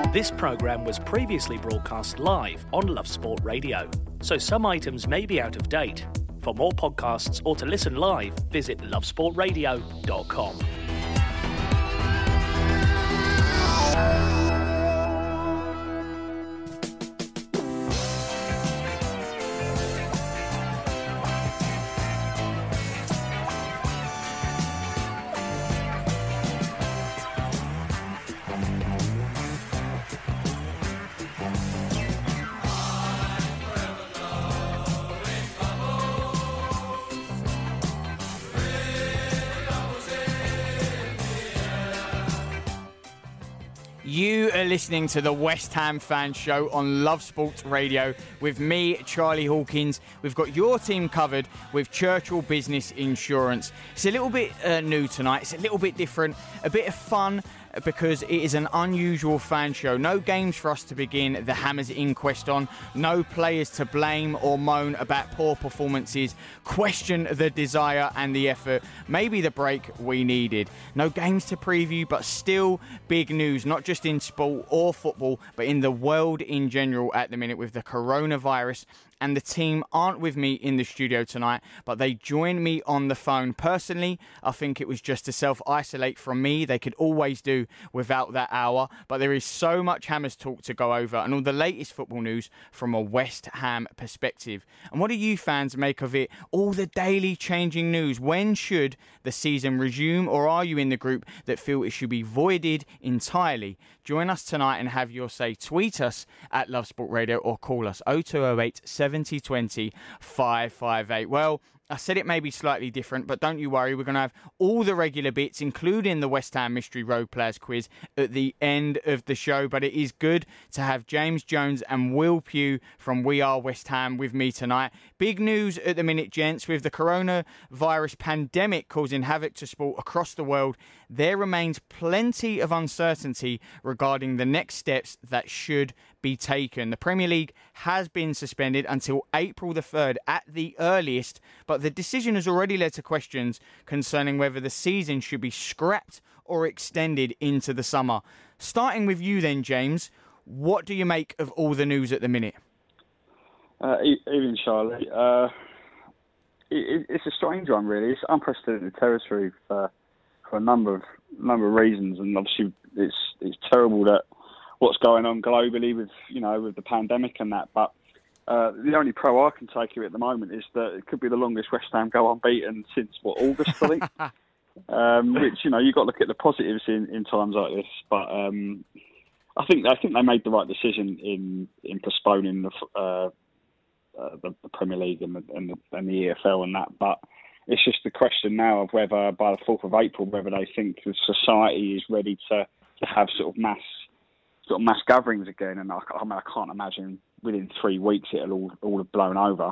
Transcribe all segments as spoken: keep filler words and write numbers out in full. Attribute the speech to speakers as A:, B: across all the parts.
A: This programme was previously broadcast live on Love Sport Radio, so some items may be out of date. For more podcasts or to listen live, visit love sport radio dot com.
B: You are listening to the West Ham Fan Show on Love Sports Radio with me, Charlie Hawkins. We've got your team covered with Churchill Business Insurance. It's a little bit uh, new tonight. It's a little bit different, a bit of fun, because it is an unusual fan show. No games for us to begin the Hammers inquest on. No players to blame or moan about poor performances. Question the desire and the effort. Maybe the break we needed. No games to preview, but still big news, not just in sport or football, but in the world in general at the minute with the coronavirus. And the team aren't with me in the studio tonight, but they join me on the phone. Personally, I think it was just to self-isolate from me. They could always do without that hour. But there is so much Hammers talk to go over and all the latest football news from a West Ham perspective. And what do you fans make of it? All the daily changing news. When should the season resume? Or are you in the group that feel it should be voided entirely? Join us tonight and have your say. Tweet us at Love Sport Radio or call us oh two oh eight, seven oh two oh, five five eight. Well, I said it may be slightly different, but don't you worry. We're going to have all the regular bits, including the West Ham Mystery Road Players quiz at the end of the show. But it is good to have James Jones and Will Pugh from We Are West Ham with me tonight. Big news at the minute, gents, with the coronavirus pandemic causing havoc to sport across the world. There remains plenty of uncertainty regarding the next steps that should be taken. The Premier League has been suspended until April the third at the earliest, but the decision has already led to questions concerning whether the season should be scrapped or extended into the summer. Starting with you then, James, what do you make of all the news at the minute?
C: Uh, even Charlie, uh, it, it's a strange one, really. It's unprecedented territory for for a number of number of reasons, and obviously it's it's terrible that what's going on globally with you know with the pandemic and that. But uh, the only pro I can take of it at the moment is that it could be the longest West Ham go unbeaten since what August, I think. um, which you know you've got to look at the positives in, in times like this. But um, I think I think they made the right decision in in postponing the uh, uh, the, the Premier League and the, and the and the E F L and that. But it's just the question now of whether by the fourth of April, whether they think the society is ready to, to have sort of mass sort of mass gatherings again. And I, I mean, I can't imagine within three weeks it'll all, all have blown over.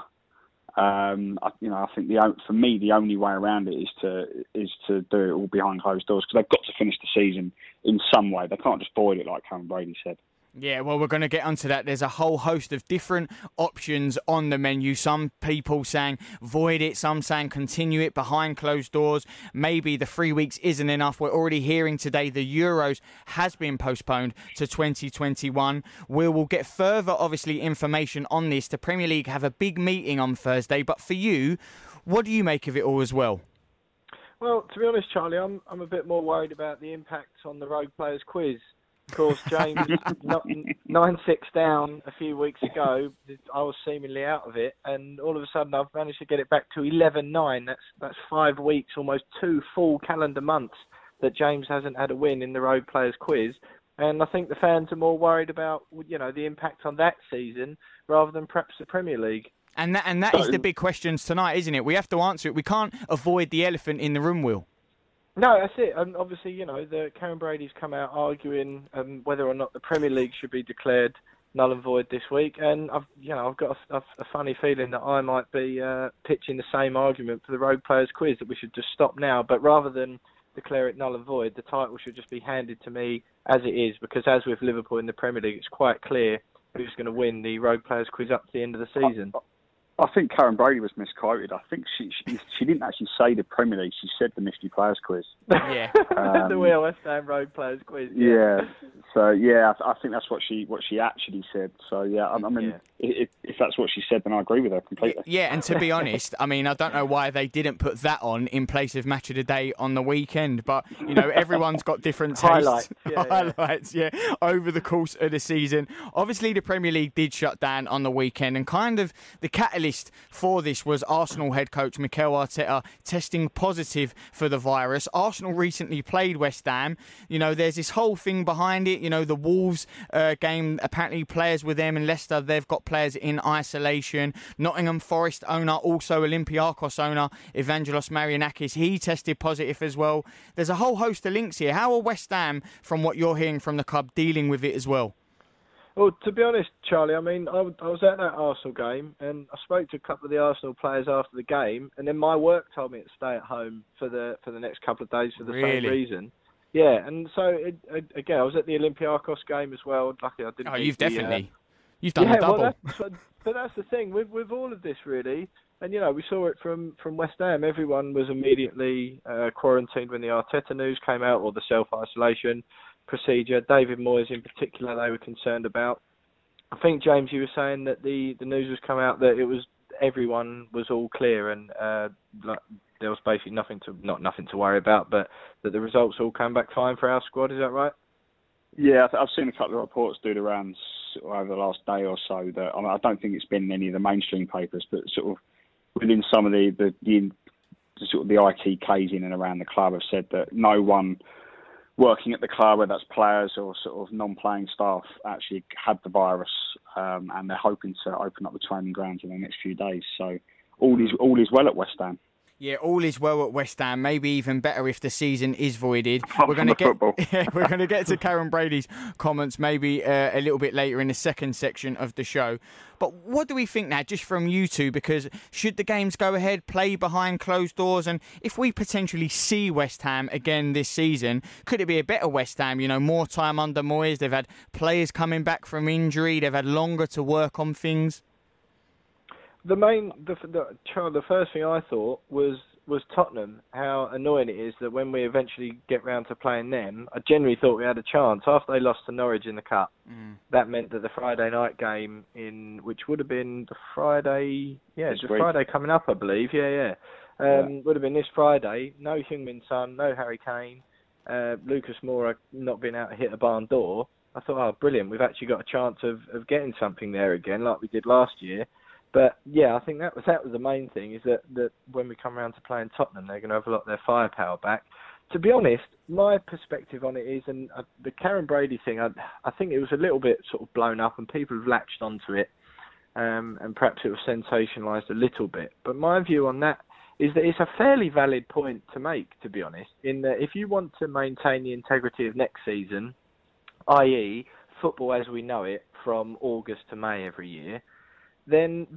C: Um, I, you know, I think the for me the only way around it is to is to do it all behind closed doors because they've got to finish the season in some way. They can't just void it like Cameron Brady said.
B: Yeah, well, we're going to get onto that. There's a whole host of different options on the menu. Some people saying void it, some saying continue it behind closed doors. Maybe the three weeks isn't enough. We're already hearing today the Euros has been postponed to twenty twenty-one. We will get further, obviously, information on this. The Premier League have a big meeting on Thursday. But for you, what do you make of it all as well?
D: Well, to be honest, Charlie, I'm I'm a bit more worried about the impact on the Rogue Players quiz. Of course, James, nine six down a few weeks ago, I was seemingly out of it, and all of a sudden I've managed to get it back to eleven nine. That's that's five weeks, almost two full calendar months that James hasn't had a win in the Road Players quiz. And I think the fans are more worried about, you know, the impact on that season rather than perhaps the Premier League.
B: And that, and that is the big questions tonight, isn't it? We have to answer it. We can't avoid the elephant in the room, Will.
D: No, that's it. And obviously, you know, the Cameron Brady's come out arguing um, whether or not the Premier League should be declared null and void this week. And I've, you know, I've got a, a funny feeling that I might be uh, pitching the same argument for the Rogue Players quiz, that we should just stop now. But rather than declare it null and void, the title should just be handed to me as it is, because as with Liverpool in the Premier League, it's quite clear who's going to win the Rogue Players quiz up to the end of the season.
C: I think Karen Brady was misquoted. I think she, she she didn't actually say the Premier League. She said the Nifty Players Quiz.
B: Yeah,
C: um,
D: the Wheel West Ham Road Players Quiz.
C: Yeah. yeah. So yeah, I, I think that's what she what she actually said. So yeah, I, I mean, yeah. If, if that's what she said, then I agree with her completely.
B: Yeah, and to be honest, I mean, I don't know why they didn't put that on in place of Match of the Day on the weekend, but you know, everyone's got different tastes.
D: Highlights, yeah,
B: highlights, yeah. yeah, over the course of the season. Obviously, the Premier League did shut down on the weekend, and kind of the catalyst for this was Arsenal head coach Mikel Arteta testing positive for the virus. Arsenal recently played West Ham. You know, there's this whole thing behind it. You know, the Wolves uh, game, apparently players with them, and Leicester, they've got players in isolation. Nottingham Forest owner, also Olympiacos owner, Evangelos Marianakis, he tested positive as well. There's a whole host of links here. How are West Ham, from what you're hearing from the club, dealing with it as well?
D: Well, to be honest, Charlie, I mean, I, I was at that Arsenal game, and I spoke to a couple of the Arsenal players after the game, and then my work told me to stay at home for the for the next couple of days for the
B: really?
D: same reason. Yeah, and so, it, it, again, I was at the Olympiacos game as well. Luckily, I didn't.
B: Oh, you've
D: the,
B: definitely.
D: Uh,
B: You've done
D: yeah,
B: a double.
D: Well, that's, but, but that's the thing with with all of this, really. And, you know, we saw it from, from West Ham. Everyone was immediately uh, quarantined when the Arteta news came out, or the self-isolation procedure. David Moyes, in particular, they were concerned about. I think, James, you were saying that the, the news was come out that it was everyone was all clear and uh, like, there was basically nothing to not nothing to worry about, but that the results all came back fine for our squad. Is that right?
C: Yeah, I've seen a couple of reports do the rounds over the last day or so. That I, mean, I don't think it's been in any of the mainstream papers, but sort of within some of the the, the, the sort of the I T Ks in and around the club have said that no one working at the club, whether that's players or sort of non-playing staff, actually had the virus, um, and they're hoping to open up the training grounds in the next few days. So all is all is well at West Ham.
B: Yeah, all is well at West Ham. Maybe even better if the season is voided.
C: Apart
B: we're going to get
C: football.
B: yeah, we're going to get to Karen Brady's comments maybe uh, a little bit later in the second section of the show. But what do we think now, just from you two? Because should the games go ahead, play behind closed doors, and if we potentially see West Ham again this season, could it be a better West Ham? You know, more time under Moyes. They've had players coming back from injury. They've had longer to work on things.
D: The main, the, the, the first thing I thought was was Tottenham. How annoying it is that when we eventually get round to playing them, I genuinely thought we had a chance after they lost to Norwich in the cup. Mm. That meant that the Friday night game, in which would have been the Friday, yeah, it's the week. Friday coming up, I believe, yeah, yeah, um, yeah. would have been this Friday. No Heung-min Son, no Harry Kane, uh, Lucas Moura not being able to hit a barn door. I thought, oh, brilliant, we've actually got a chance of, of getting something there again, like we did last year. But yeah, I think that was that was the main thing, is that, that when we come around to playing Tottenham, they're going to have a lot of their firepower back. To be honest, my perspective on it is, and uh, the Karen Brady thing, I, I think it was a little bit sort of blown up and people have latched onto it, um, and perhaps it was sensationalised a little bit. But my view on that is that it's a fairly valid point to make, to be honest, in that if you want to maintain the integrity of next season, that is football as we know it from August to May every year, then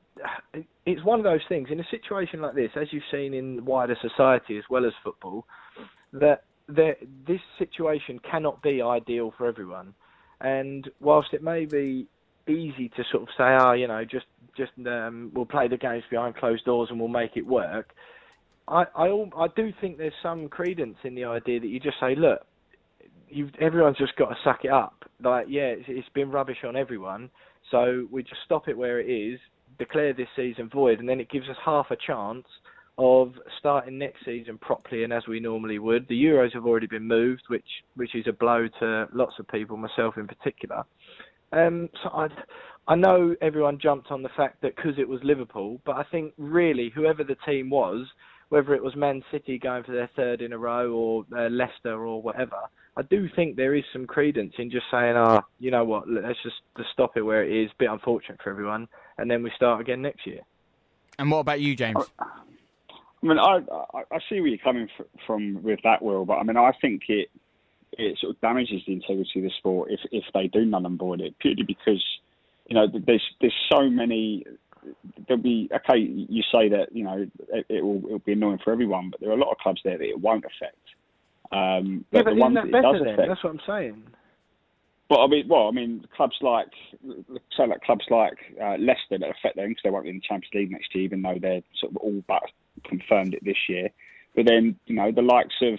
D: it's one of those things, in a situation like this, as you've seen in wider society as well as football, that this situation cannot be ideal for everyone. And whilst it may be easy to sort of say, oh, you know, just just um, we'll play the games behind closed doors and we'll make it work, I, I, I do think there's some credence in the idea that you just say, look, you've, everyone's just got to suck it up. Like, yeah, it's, it's been rubbish on everyone, so we just stop it where it is, declare this season void, and then it gives us half a chance of starting next season properly and as we normally would. The Euros have already been moved, which which is a blow to lots of people, myself in particular. Um, so I, I know everyone jumped on the fact that because it was Liverpool, but I think really whoever the team was, whether it was Man City going for their third in a row or uh, Leicester or whatever, I do think there is some credence in just saying, oh, you know what, let's just, just stop it where it is, a bit unfortunate for everyone, and then we start again next year.
B: And what about you, James?
C: I, I mean, I, I I see where you're coming from with that, Will, but I mean, I think it it sort of damages the integrity of the sport if, if they do null and void it, purely because, you know, there's there's so many. There'll be, okay, you say that, you know, it, it will it'll be annoying for everyone, but there are a lot of clubs there that it won't affect. Um,
D: yeah,
C: but
D: but
C: the ones
D: isn't that
C: that it
D: better
C: does
D: then?
C: affect,
D: that's what I'm saying.
C: But I mean, well, I mean, clubs like, say like clubs like uh, Leicester that affect them because they won't be in the Champions League next year, even though they're sort of all but confirmed it this year. But then, you know, the likes of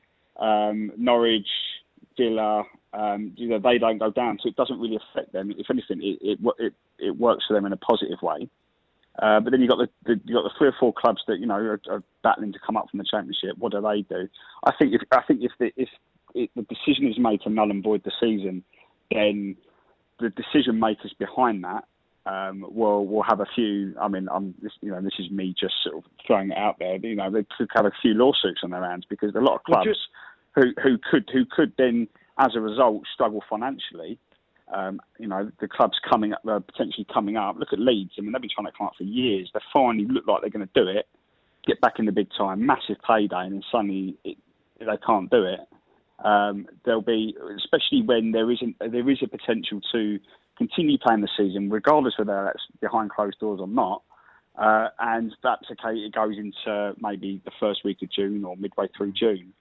C: um, Norwich, Villa, um, you know, they don't go down, so it doesn't really affect them. If anything, it it it, it works for them in a positive way. Uh, but then you've got the, the you got the three or four clubs that you know are, are battling to come up from the Championship. What do they do? I think if I think if the if it, the decision is made to null and void the season, then the decision makers behind that um, will will have a few. I mean, I'm you know this is me just sort of throwing it out there. You know, they could have a few lawsuits on their hands because there are a lot of clubs just, who who could who could then, as a result, struggle financially. Um, you know, the clubs coming up, uh, potentially coming up. Look at Leeds. I mean, they've been trying to come up for years. They finally look like they're going to do it, get back in the big time, massive payday, and then suddenly it, they can't do it. Um, there'll be, especially when there isn't, there is a potential to continue playing the season, regardless whether that's behind closed doors or not. Uh, and that's okay. It goes into maybe the first week of June or midway through June.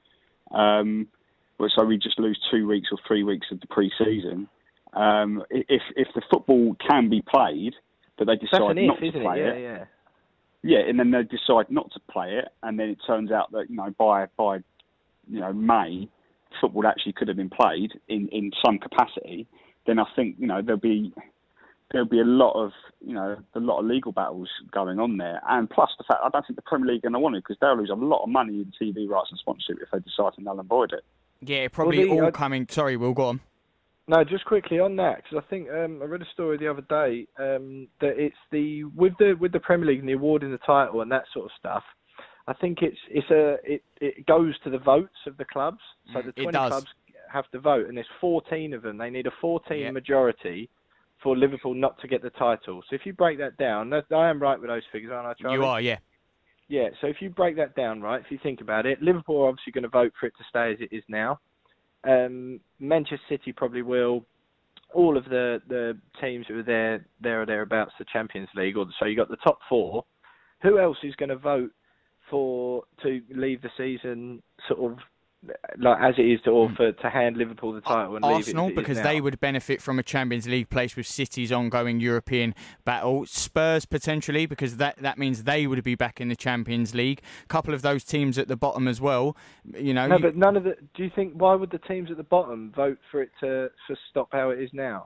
C: Um, so we just lose two weeks or three weeks of the pre-season. Um, if if the football can be played, but they decide
D: if,
C: not to play
D: it, yeah,
C: it,
D: yeah,
C: yeah, and then they decide not to play it, and then it turns out that you know by by you know May, football actually could have been played in, in some capacity. Then I think you know there'll be there'll be a lot of you know a lot of legal battles going on there, and plus the fact I don't think the Premier League are going to want it because they'll lose a lot of money in T V rights and sponsorship if they decide to null and void it.
B: Yeah, probably
D: well, the,
B: all
D: uh,
B: coming. Sorry, Will, go on.
D: No, just quickly on that because I think um, I read a story the other day um, that it's the with the with the Premier League and the awarding the title and that sort of stuff. I think it's it's a it, it goes to the votes of the clubs. So the twenty clubs have to vote, and there's fourteen of them. They need a fourteen
B: yep.
D: majority for Liverpool not to get the title. So if you break that down, that, I am right with those figures, aren't I, Charlie?
B: You are, yeah.
D: Yeah. So if you break that down, right, if you think about it, Liverpool are obviously going to vote for it to stay as it is now. Um, Manchester City probably will. All of the, the teams who are there, there or thereabouts, the Champions League, or the, so you got the top four. Who else is going to vote for to leave the season sort of like as it is to or for to hand Liverpool the title and
B: Arsenal,
D: leave it as it
B: because
D: is now?
B: they would benefit from a Champions League place with City's ongoing European battle. Spurs potentially, because that, that means they would be back in the Champions League. A couple of those teams at the bottom as well. You know.
D: No,
B: you,
D: but none of the. Do you think why would the teams at the bottom vote for it to to stop how it is now?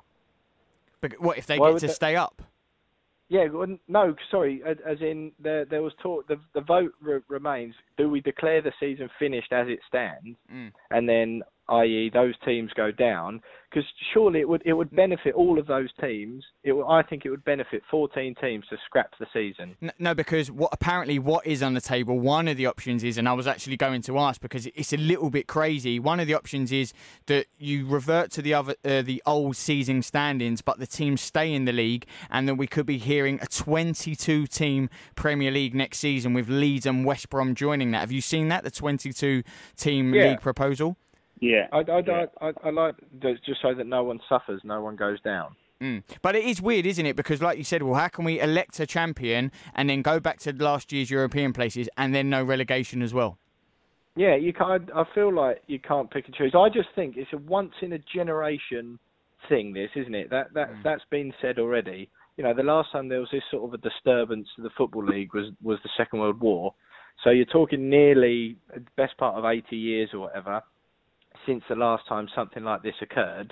B: But what if they
D: why
B: get to
D: they,
B: stay up?
D: Yeah, no, sorry. As in, there, there was talk. The, the vote re- remains: do we declare the season finished as it stands,
B: mm.
D: and then, that is, those teams go down? Because surely it would it would benefit all of those teams. It will, I think it would benefit fourteen teams to scrap the season.
B: No, because what apparently what is on the table, one of the options is, and I was actually going to ask because it's a little bit crazy. One of the options is that you revert to the other uh, the old season standings, but the teams stay in the league, and then we could be hearing a twenty-two team Premier League next season with Leeds and West Brom joining that. Have you seen that, the twenty-two team
D: yeah.
B: league proposal?
C: Yeah,
D: I, I,
C: yeah.
D: I, I, I like just so that no one suffers, no one goes down.
B: Mm. But it is weird, isn't it? Because like you said, well, how can we elect a champion and then go back to last year's European places and then no relegation as well?
D: Yeah, you can't. I feel like you can't pick and choose. I just think it's a once in a generation thing. This, isn't it? That that mm. that's been said already. You know, the last time there was this sort of a disturbance to the Football League was was the Second World War. So you're talking nearly the best part of eighty years or whatever since the last time something like this occurred.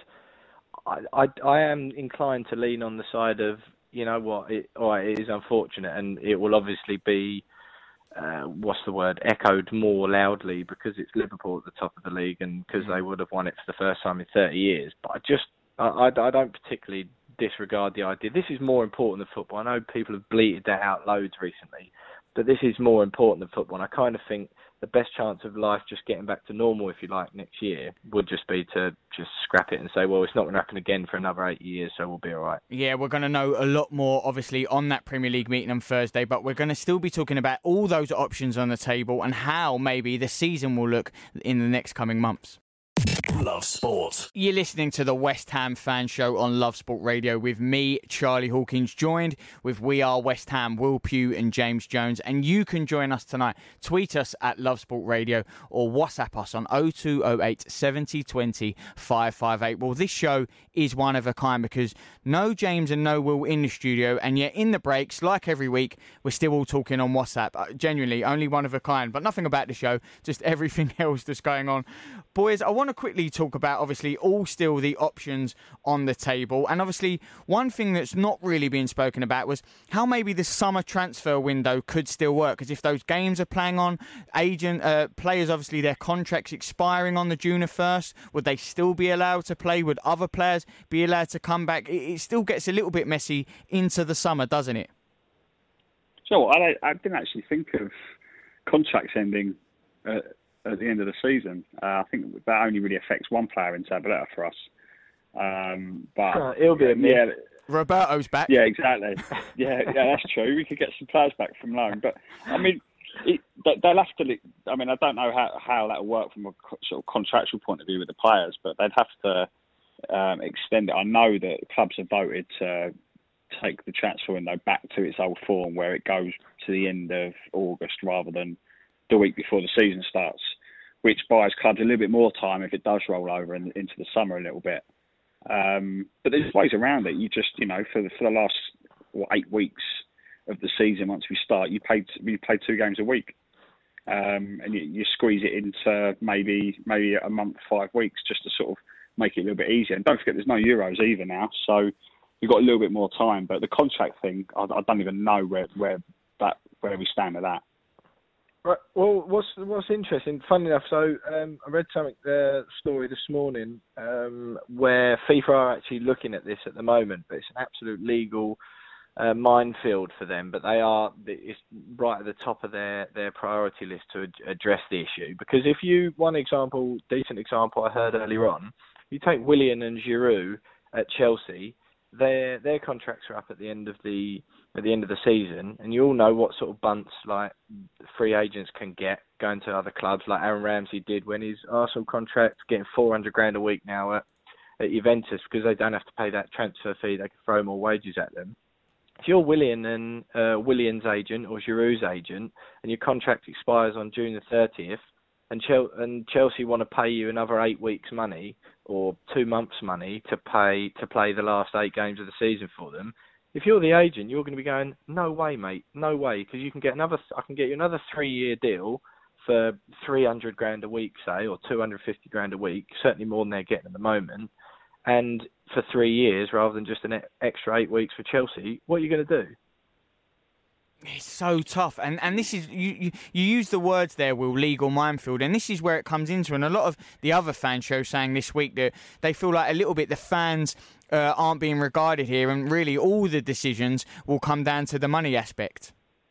D: I, I, I am inclined to lean on the side of, you know what, it, oh, it is unfortunate and it will obviously be, uh, what's the word, echoed more loudly because it's Liverpool at the top of the league and because mm. they would have won it for the first time in thirty years. But I just, I, I, I don't particularly disregard the idea. This is more important than football. I know people have bleated that out loads recently, but this is more important than football. And I kind of think the best chance of life just getting back to normal, if you like, next year would just be to just scrap it and say, well, it's not going to happen again for another eight years, so we'll be all right.
B: Yeah, we're going to know a lot more, obviously, on that Premier League meeting on Thursday, but we're going to still be talking about all those options on the table and how maybe the season will look in the next coming months.
A: Love Sport.
B: You're listening to the West Ham Fan Show on Love Sport Radio with me, Charlie Hawkins, joined with We Are West Ham, Will Pugh and James Jones. And you can join us tonight. Tweet us at Love Sport Radio or WhatsApp us on oh two oh eight, seven oh two oh, five five eight. Well, this show is one of a kind because no James and no Will in the studio, and yet in the breaks, like every week, we're still all talking on WhatsApp. Uh, genuinely, only one of a kind, but nothing about the show, just everything else that's going on. Boys, I want to quickly talk about, obviously, all still the options on the table. And obviously, one thing that's not really being spoken about was how maybe the summer transfer window could still work. Because if those games are playing on, agent uh, players, obviously, their contracts expiring on the June the first, would they still be allowed to play? Would other players be allowed to come back? It, it still gets a little bit messy into the summer, doesn't it?
C: So I, I didn't actually think of contracts ending uh, at the end of the season. Uh, I think that only really affects one player in Zabaleta for us. Um, but
D: uh, it'll be a myth.
C: Yeah,
B: Roberto's back.
C: Yeah, exactly. Yeah, yeah, that's true. We could get some players back from loan, but I mean, it, they'll have to. I mean, I don't know how how that will work from a sort of contractual point of view with the players, but they'd have to um, extend it. I know that clubs have voted to take the transfer window back to its old form, where it goes to the end of August rather than the week before the season starts, which buys clubs a little bit more time if it does roll over in, into the summer a little bit. Um, but there's ways around it. You just, you know, for the, for the last what, eight weeks of the season, once we start, you play you play two games a week, um, and you, you squeeze it into maybe maybe a month, five weeks, just to sort of make it a little bit easier. And don't forget, there's no Euros either now, so you've got a little bit more time. But the contract thing, I, I don't even know where where that where we stand with that.
D: Right. Well, what's what's interesting, funny enough, so um, I read something, uh, story this morning um, where FIFA are actually looking at this at the moment, but it's an absolute legal uh, minefield for them. But they are it's right at the top of their, their priority list to ad- address the issue. Because if you, one example, decent example I heard earlier on, you take Willian and Giroud at Chelsea. Their their contracts are up at the end of the at the end of the season, and you all know what sort of bunts like free agents can get going to other clubs, like Aaron Ramsey did when his Arsenal contract, getting four hundred grand a week now at, at Juventus because they don't have to pay that transfer fee. They can throw more wages at them. If you're Willian and uh, Willian's agent or Giroud's agent, and your contract expires on June the thirtieth, and, Chel- and Chelsea want to pay you another eight weeks' money or two months' money to pay to play the last eight games of the season for them, if you're the agent, you're going to be going, no way, mate, no way, because you can get another. I can get you another three-year deal for three hundred grand a week, say, or two hundred fifty grand a week, certainly more than they're getting at the moment, and for three years rather than just an extra eight weeks for Chelsea. What are you going to do?
B: It's so tough, and and this is you, you you use the words there, Will, legal minefield, and this is where it comes into. And a lot of the other fan shows saying this week that they feel like a little bit the fans uh, aren't being regarded here, and really all the decisions will come down to the money aspect.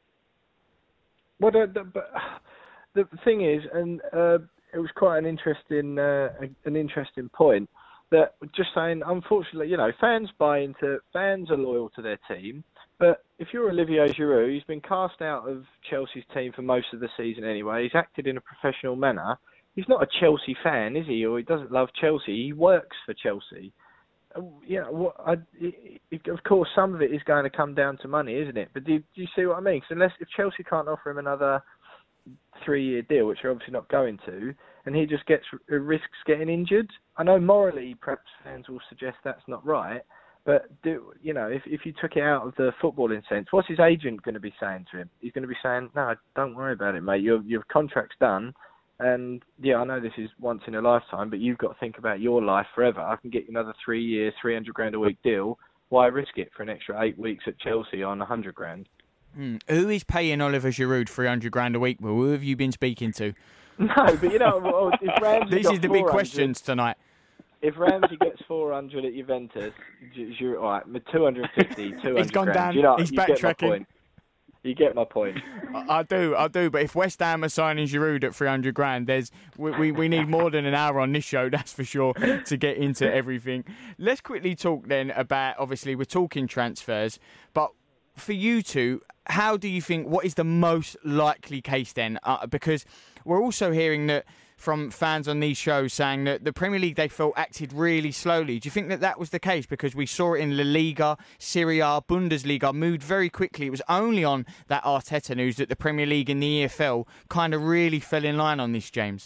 D: Well, the, the, but the thing is, and uh, it was quite an interesting uh, an interesting point that just saying, unfortunately, you know, fans buy into fans are loyal to their team. But if you're Olivier Giroud, he's been cast out of Chelsea's team for most of the season anyway. He's acted in a professional manner. He's not a Chelsea fan, is he? Or he doesn't love Chelsea. He works for Chelsea. Uh, yeah, well, I, it, it, of course, some of it is going to come down to money, isn't it? But do, do you see what I mean? Because unless if Chelsea can't offer him another three-year deal, which they're obviously not going to, and he just gets risks getting injured. I know morally, perhaps fans will suggest that's not right. But, do, you know, if if you took it out of the footballing sense, what's his agent going to be saying to him? He's going to be saying, no, don't worry about it, mate. Your your contract's done. And, yeah, I know this is once in a lifetime, but you've got to think about your life forever. I can get you another three years, three hundred grand a week deal. Why risk it for an extra eight weeks at Chelsea on one hundred grand?
B: Mm. Who is paying Oliver Giroud three hundred grand a week? Well, who have you been speaking to?
D: No, but, you know, well, if Ramsey
B: These
D: got
B: is the big questions tonight.
D: If Ramsey gets four hundred at Juventus, Giroud, all right, two hundred fifty, two hundred
B: He's gone
D: grand.
B: down.
D: You know,
B: He's
D: you get my
B: backtracking.
D: point. You get my point.
B: I, I do, I do. But if West Ham are signing Giroud at three hundred grand, there's we, we, we need more than an hour on this show, that's for sure, to get into everything. Let's quickly talk then about, obviously, we're talking transfers, but for you two, how do you think, what is the most likely case then? Uh, because we're also hearing that from fans on these shows saying that the Premier League, they felt, acted really slowly. Do you think that that was the case? Because we saw it in La Liga, Serie A, Bundesliga, moved very quickly. It was only on that Arteta news that the Premier League and the E F L kind of really fell in line on this, James.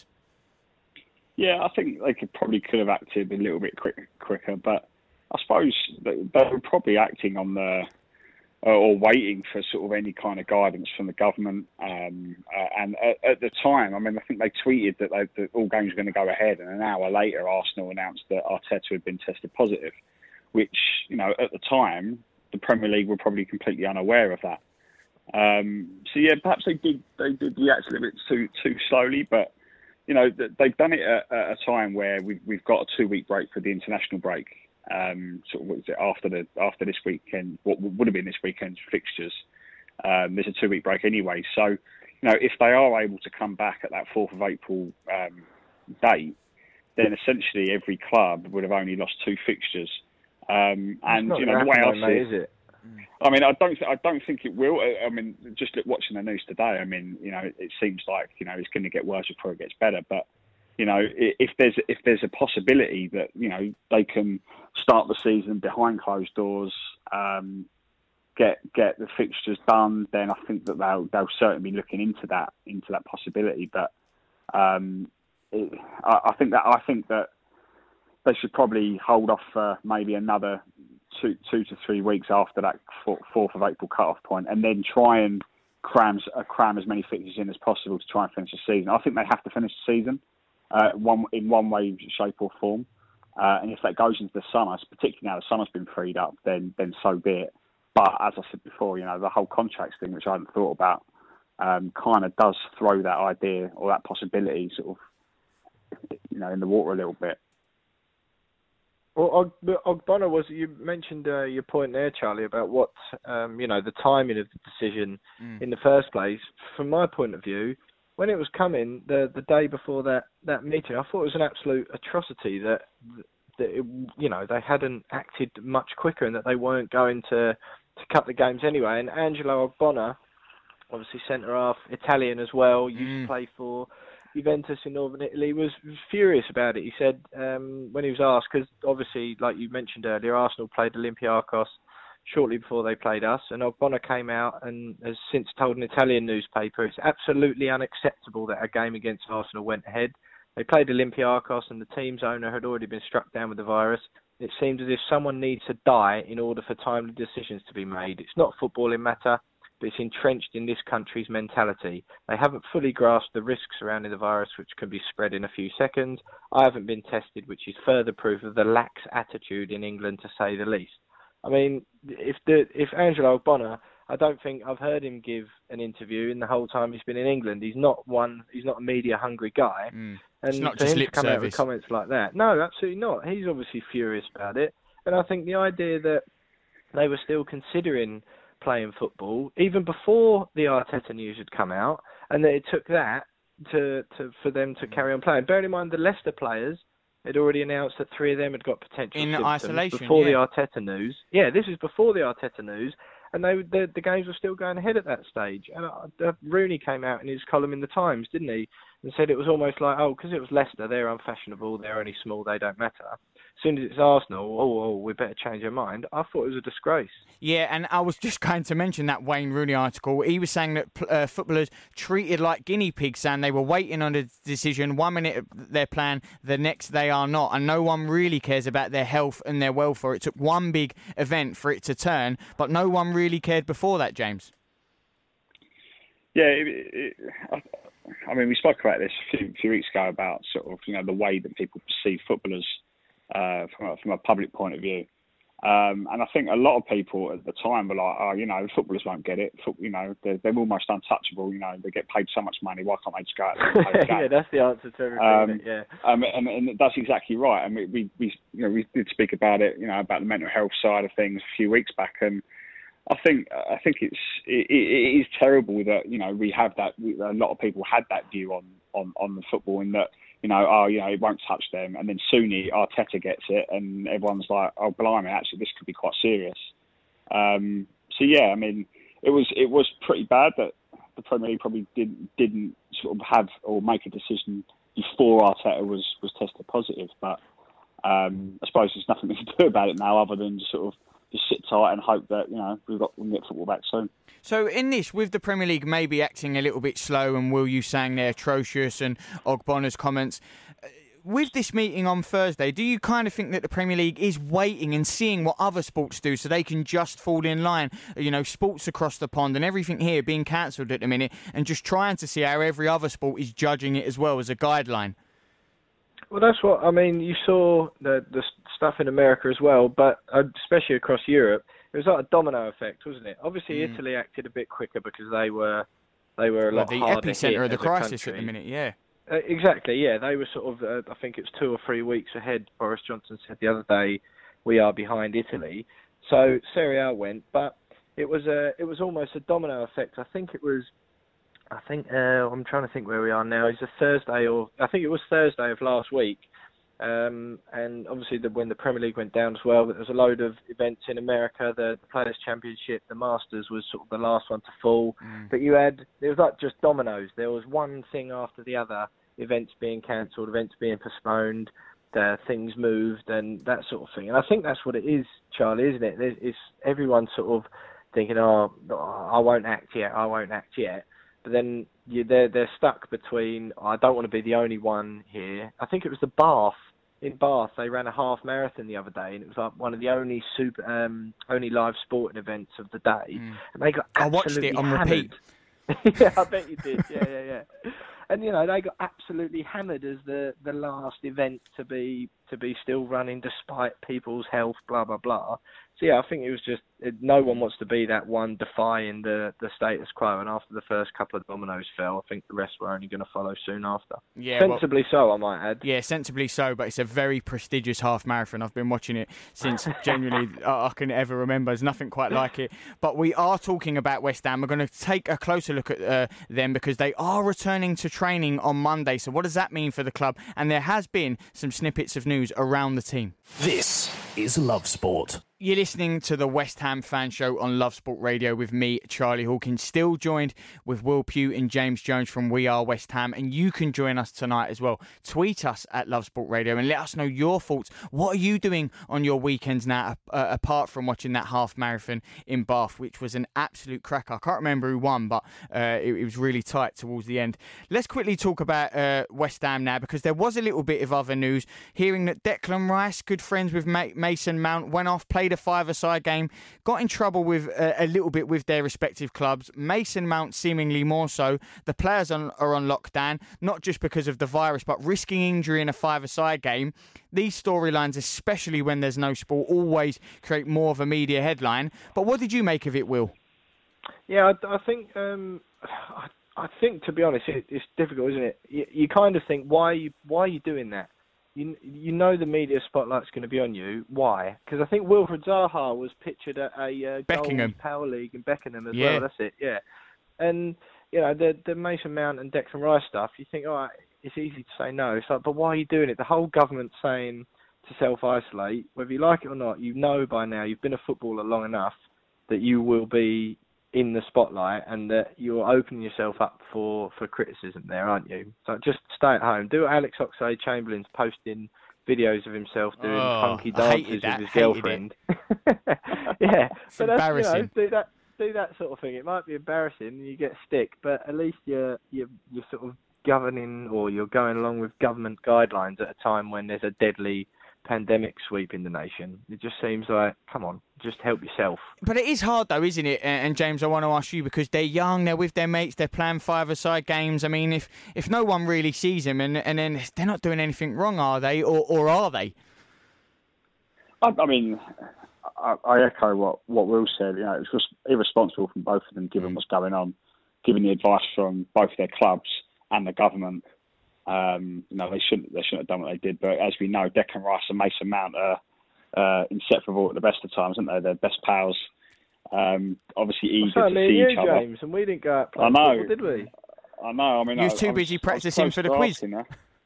C: Yeah, I think they could probably could have acted a little bit quick, quicker, but I suppose they, they were probably acting on the uh, or waiting for sort of any kind of guidance from the government. Um, uh, and at, at the time, I mean, I think they tweeted that, they, that all games were going to go ahead, and an hour later, Arsenal announced that Arteta had been tested positive, which, you know, at the time, the Premier League were probably completely unaware of that. Um, so yeah, perhaps they did they did react a little bit too too slowly, but you know, they've done it at, at a time where we've, we've got a two-week break for the international break. Um, sort of what is it, after the after this weekend, what would have been this weekend's fixtures. Um, there's a two-week break anyway. So, you know, if they are able to come back at that fourth of April um, date, then essentially every club would have only lost two fixtures. Um, and you know, the way I see it,
D: is it?
C: I mean, I don't, th- I don't think it will. I mean, just watching the news today, I mean, you know, it, it seems like, you know, it's going to get worse before it gets better. But, you know, if there's if there's a possibility that, you know, they can start the season behind closed doors, um, get get the fixtures done, then I think that they'll they'll certainly be looking into that into that possibility. But um, it, I, I think that I think that they should probably hold off for maybe another two two to three weeks after that fourth of April cut-off point, and then try and cram uh, cram as many fixtures in as possible to try and finish the season. I think they have to finish the season uh, one in one way, shape, or form. Uh, and if that goes into the summer, particularly now the summer's been freed up, then then so be it. But as I said before, you know, the whole contracts thing, which I hadn't thought about, um, kind of does throw that idea or that possibility sort of, you know, in the water a little bit.
D: Well, Ogbonna, was you mentioned uh, your point there, Charlie, about what um, you know, the timing of the decision mm. in the first place. From my point of view, when it was coming the the day before that, that meeting, I thought it was an absolute atrocity that that it, you know, they hadn't acted much quicker and that they weren't going to to cut the games anyway. And Angelo Ogbonna, obviously centre half, Italian as well, used mm. to play for Juventus in Northern Italy, was, was furious about it. He said um, when he was asked, because obviously, like you mentioned earlier, Arsenal played Olympiacos shortly before they played us, and Ogbonna came out and has since told an Italian newspaper it's absolutely unacceptable that a game against Arsenal went ahead. They played Olympiacos and the team's owner had already been struck down with the virus. It seems as if someone needs to die in order for timely decisions to be made. It's not a footballing matter, but it's entrenched in this country's mentality. They haven't fully grasped the risks surrounding the virus, which can be spread in a few seconds. I haven't been tested, which is further proof of the lax attitude in England, to say the least. I mean, if the if Angelo Ogbonna, I don't think I've heard him give an interview in the whole time he's been in England. He's not one. He's not a media-hungry guy.
B: Mm.
D: And
B: it's not
D: for
B: just
D: him
B: lip
D: to come
B: service.
D: out with comments like that, no, absolutely not. He's obviously furious about it. And I think the idea that they were still considering playing football even before the Arteta news had come out, and that it took that to, to for them to carry on playing. Bearing in mind the Leicester players had already announced that three of them had got potential
B: in
D: symptoms
B: isolation
D: before
B: yeah.
D: the Arteta news. Yeah, this is before the Arteta news, and they the, the games were still going ahead at that stage. And uh, Rooney came out in his column in the Times, didn't he, and said it was almost like, oh, because it was Leicester, they're unfashionable, they're only small, they don't matter. As soon as it's Arsenal, oh, oh, we better change our mind. I thought it was a disgrace.
B: Yeah, and I was just going to mention that Wayne Rooney article. He was saying that uh, footballers treated like guinea pigs, and they were waiting on a decision. One minute they're playing, the next they are not, and no one really cares about their health and their welfare. It took one big event for it to turn, but no one really cared before that, James.
C: Yeah, it, it, I, I mean, we spoke about this a few, few weeks ago about sort of, you know, the way that people perceive footballers uh, from, a, from a public point of view. Um, and I think a lot of people at the time were like, oh, you know, footballers won't get it. Foot, you know, they're, they're almost untouchable. You know, they get paid so much money. Why can't they just go out there and play the game?
D: Yeah, that's the answer to everything. Um, yeah,
C: um, and, and that's exactly right. And we, we, we, you know, we did speak about it, you know, about the mental health side of things a few weeks back. And I think, I think it's, it, it is terrible that, you know, we have that. We, a lot of people had that view on, on, on the football, in that, you know, oh, you know, it won't touch them. And then soon Arteta gets it and everyone's like, oh, blimey, actually, this could be quite serious. Um, so, yeah, I mean, it was it was pretty bad that the Premier League probably didn't, didn't sort of have or make a decision before Arteta was, was tested positive. But um, I suppose there's nothing we can do about it now other than just sort of just sit tight and hope that, you know, we've got we can get football back soon.
B: So in this, with the Premier League maybe acting a little bit slow, and Will, you saying they're atrocious, and Ogbonna's comments, with this meeting on Thursday, do you kind of think that the Premier League is waiting and seeing what other sports do so they can just fall in line? You know, sports across the pond and everything here being cancelled at the minute, and just trying to see how every other sport is judging it as well as a guideline?
D: Well, that's what, I mean, you saw the the stuff in America as well, but especially across Europe, it was like a domino effect, wasn't it? Obviously, mm. Italy acted a bit quicker because they were they were a lot
B: well, the
D: harder
B: epicentre
D: hit
B: of the
D: as
B: crisis
D: a
B: at the minute, yeah.
D: Uh, exactly, yeah. They were sort of, uh, I think it was two or three weeks ahead. Boris Johnson said the other day, we are behind Italy. So Serie A went, but it was a, it was almost a domino effect. I think it was, I think, uh, I'm trying to think where we are now. It's a Thursday, or I think it was Thursday of last week. Um, and obviously the, when the Premier League went down as well, there was a load of events in America. The, the Players' Championship, the Masters was sort of the last one to fall. Mm. But you had, it was like just dominoes. There was one thing after the other, events being cancelled, events being postponed, the things moved and that sort of thing. And I think that's what it is, Charlie, isn't it? It's everyone sort of thinking, oh, I won't act yet, I won't act yet. But then you, they're, they're stuck between, oh, I don't want to be the only one here. I think it was the Bath. In Bath, they ran a half marathon the other day, and it was like one of the only super, um, only live sporting events of the day. Mm. And they got
B: I watched it on
D: hammered.
B: repeat.
D: Yeah, I bet you did. Yeah, yeah, yeah. And you know, they got absolutely hammered as the, the last event to be to be still running despite people's health. Blah blah blah. So yeah, I think it was just it, no one wants to be that one defying the, the status quo. And after the first couple of dominoes fell, I think the rest were only going to follow soon after.
B: Yeah,
D: sensibly
B: well,
D: so, I might add.
B: Yeah, sensibly so. But it's a very prestigious half marathon. I've been watching it since genuinely I can ever remember. There's nothing quite like it. But we are talking about West Ham. We're going to take a closer look at uh, them because they are returning to training on Monday. So what does that mean for the club? And there has been some snippets of news around the team.
A: This is Love Sport.
B: You're listening to the West Ham Fan Show on Love Sport Radio with me, Charlie Hawkins, still joined with Will Pugh and James Jones from We Are West Ham. And you can join us tonight as well. Tweet us at Love Sport Radio and let us know your thoughts. What are you doing on your weekends now, uh, apart from watching that half marathon in Bath, which was an absolute cracker? I can't remember who won, but uh, it, it was really tight towards the end. Let's quickly talk about uh, West Ham now, because there was a little bit of other news. Hearing that Declan Rice, good friends with Ma- Mason Mount, went off, played a five-a-side game, got in trouble with uh, a little bit with their respective clubs. Mason Mount seemingly more so. The players on, are on lockdown, not just because of the virus, but risking injury in a five-a-side game. These storylines, especially when there's no sport, always create more of a media headline. But what did you make of it, Will?
D: Yeah, I, I think um, I, I think to be honest, it, it's difficult, isn't it? You, you kind of think, why are you why are you doing that? You you know the media spotlight's going to be on you. Why? Because I think Wilfred Zaha was pictured at a uh,
B: Beckenham
D: Power League in Beckenham as
B: yeah.
D: well. That's it. Yeah, and you know the the Mason Mount and Declan Rice stuff. You think, all right, it's easy to say no. It's like, but why are you doing it? The whole government's saying to self-isolate, whether you like it or not. You know by now, you've been a footballer long enough that you will be in the spotlight and that you're opening yourself up for, for criticism there, aren't you? So just stay at home. Do what Alex Oxlade-Chamberlain's posting videos of himself doing
B: oh,
D: funky dances with his girlfriend. Yeah,
B: it's
D: but
B: embarrassing.
D: You know, do that, do that sort of thing. It might be embarrassing and you get stick, but at least you're you're, you're sort of governing, or you're going along with government guidelines at a time when there's a deadly pandemic sweeping the nation. It just seems like, come on, just help yourself.
B: But it is hard though, isn't it? And James, I want to ask you, because they're young, they're with their mates, they're playing five-a-side games. I mean, if if no one really sees them, and and then they're not doing anything wrong, are they? Or or are they?
C: I, I mean, I, I echo what, what Will said. You know, it's just irresponsible from both of them, given what's going on, given the advice from both their clubs and the government. Um, you know, they shouldn't they shouldn't have done what they did. But as we know, Declan Rice and Mason Mount are uh, inseparable at the best of times, aren't they? They're best pals. Um, obviously eager
D: well,
C: to
D: me
C: see
D: and
C: each
D: you,
C: other.
D: James, and we didn't go out playing
C: I know,
D: football, did we?
C: I know. I mean,
B: you was
C: I,
B: too
C: I
B: busy
C: was,
B: practicing for the quiz.
C: I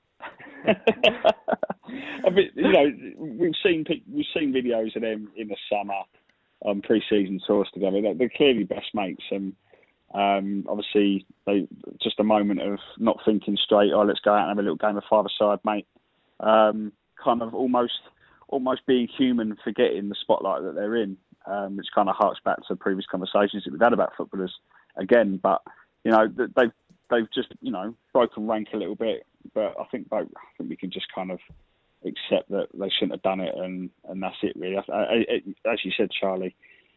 C: mean, you know, we've seen we've seen videos of them in the summer on pre-season tours together. They're, they're clearly best mates, and Um, obviously, they just a moment of not thinking straight. Oh, let's go out and have a little game of five-a-side, mate. Um, kind of almost, almost being human, forgetting the spotlight that they're in, um, which kind of harks back to previous conversations that we've had about footballers again. But you know, they've they've just you know broken rank a little bit. But I think I think we can just kind of accept that they shouldn't have done it, and, and that's it really. I, I, I, as you said, Charlie,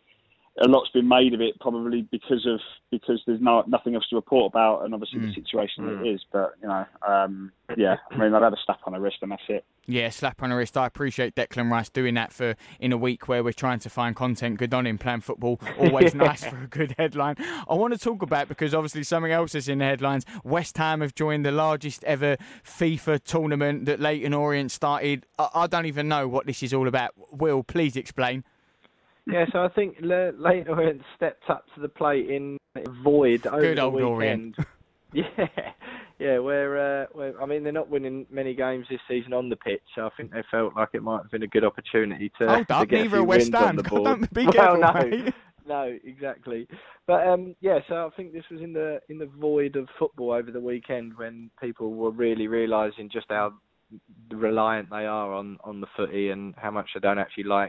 C: a lot's been made of it, probably because of because there's no nothing else to report about, and obviously mm. the situation mm. it is. But you know, um, yeah, I mean, I'd have a slap on the wrist, and that's it.
B: Yeah, slap on the wrist. I appreciate Declan Rice doing that for in a week where we're trying to find content. Good on him playing football. Always nice for a good headline. I want to talk about, because obviously something else is in the headlines. West Ham have joined the largest ever FIFA tournament that Leyton Orient started. I, I don't even know what this is all about. Will, please explain.
D: Yeah, so I think Le- Leyton Orient stepped up to the plate in void over
B: Good
D: the
B: old
D: weekend.
B: Orient.
D: Yeah, yeah. Where, uh, where I mean, they're not winning many games this season on the pitch. So I think they felt like it might have been a good opportunity to,
B: Hold
D: to
B: up,
D: get
B: neither
D: a few
B: West
D: wins
B: Ham.
D: on the board.
B: Don't be
D: well,
B: careful,
D: no,
B: mate.
D: no, exactly. But um, yeah, so I think this was in the in the void of football over the weekend when people were really realising just how reliant they are on, on the footy and how much they don't actually like